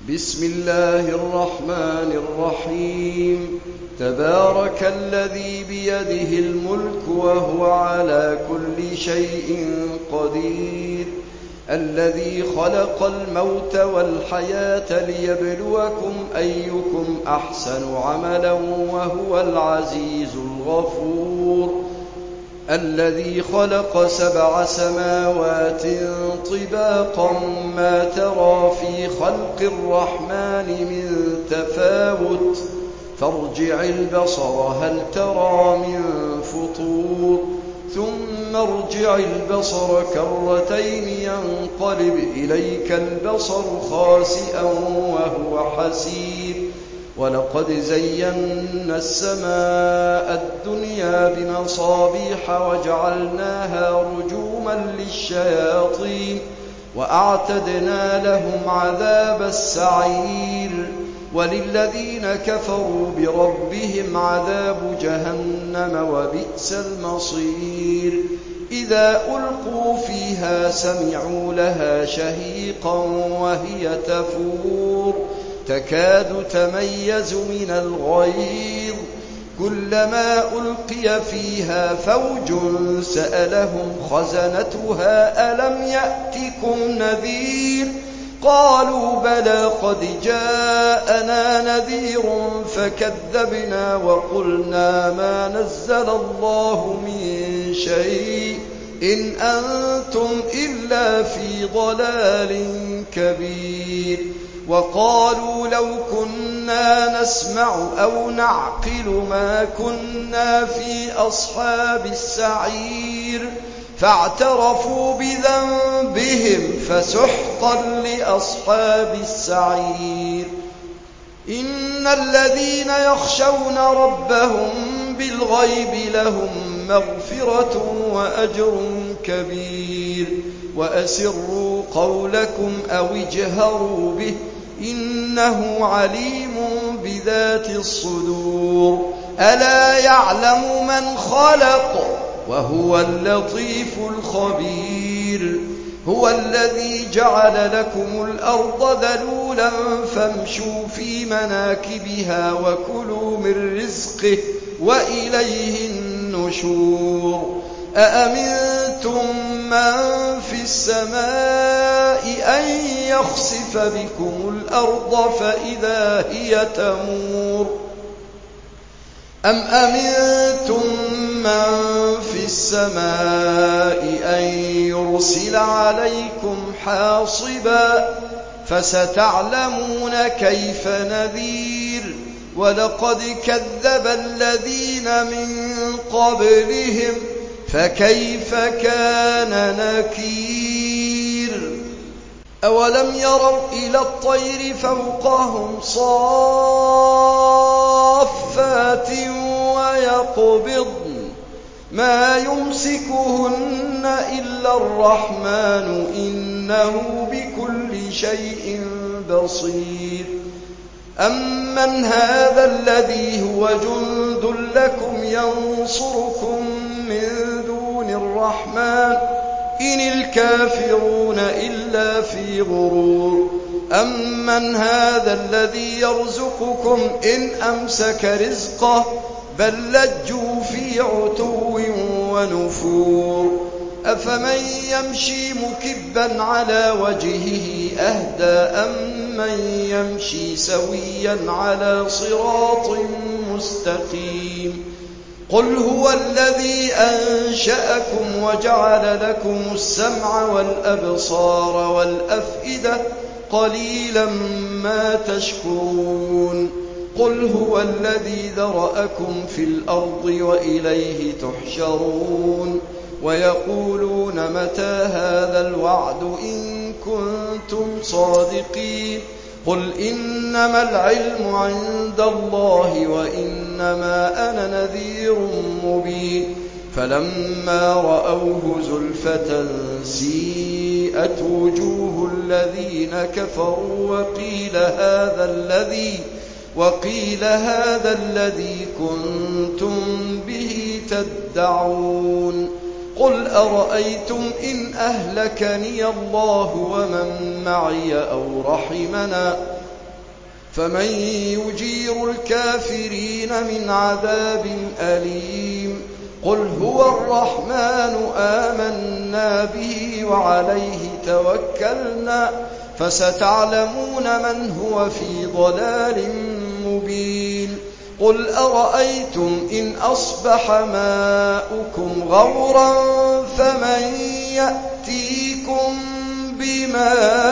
بسم الله الرحمن الرحيم. تبارك الذي بيده الملك وهو على كل شيء قدير، الذي خلق الموت والحياة ليبلوكم أيكم أحسن عملا وهو العزيز الغفور، الذي خلق 7 سماوات طباقا ما ترى في خلق الرحمن من تفاوت، فارجع البصر هل ترى من فطور، ثم ارجع البصر كرتين ينقلب إليك البصر خاسئا وهو حسير، ولقد زينا السماء الدنيا بمصابيح وجعلناها رجوما للشياطين وأعتدنا لهم عذاب السعير، وللذين كفروا بربهم عذاب جهنم وبئس المصير. إذا ألقوا فيها سمعوا لها شهيقا وهي تفور تكاد تميز من الغيظ، كلما ألقي فيها فوج سألهم خزنتها ألم يأتكم نذير، قالوا بلى قد جاءنا نذير فكذبنا وقلنا ما نزل الله من شيء إن أنتم إلا في ضلال كبير. وقالوا لو كنا نسمع أو نعقل ما كنا في أصحاب السعير، فاعترفوا بذنبهم فسحقا لأصحاب السعير. إن الذين يخشون ربهم بالغيب لهم مغفرة وأجر كبير. وأسروا قولكم أو اجهروا به إنه عليم بذات الصدور. ألا يعلم من خلق وهو اللطيف الخبير. هو الذي جعل لكم الأرض ذلولا فامشوا في مناكبها وكلوا من رزقه وإليه النشور. أأمنتم من في السماء أن يخسف بكم الأرض فإذا هي تمور، أم أمنتم من في السماء أن يرسل عليكم حاصبا فستعلمون كيف نذير. ولقد كذب الذين من قبلهم فكيف كان نكير. أولم يروا إلى الطير فوقهم صافات ويقبضن ما يمسكهن إلا الرحمن إنه بكل شيء بصير. أمن هذا الذي هو جند لكم ينصركم من دون الرحمن إن الكافرون إلا في غرور. أمن هذا الذي يرزقكم إن أمسك رزقه بل لجوا في عتو ونفور. أفمن يمشي مكبا على وجهه أهدى أمن يمشي سويا على صراط مستقيم. قل هو الذي أنشأكم وجعل لكم السمع والأبصار والأفئدة قليلا ما تشكرون. قل هو الذي ذرأكم في الأرض وإليه تحشرون. ويقولون متى هذا الوعد إن كنتم صادقين. قل إنما العلم عند الله وإنما أنا نذير مبين. فلما رأوه زلفة سيئت وجوه الذين كفروا وقيل هذا الذي كنتم به تدعون. قل أرأيتم إن أهلكني الله ومن معي أو رحمنا فمن يجير الكافرين من عذاب أليم قل هو الرحمن آمنا به وعليه توكلنا فستعلمون من هو في ضلال مبين قل أرأيتم إن أصبح ماؤكم غورا فمن يأتيكم بماء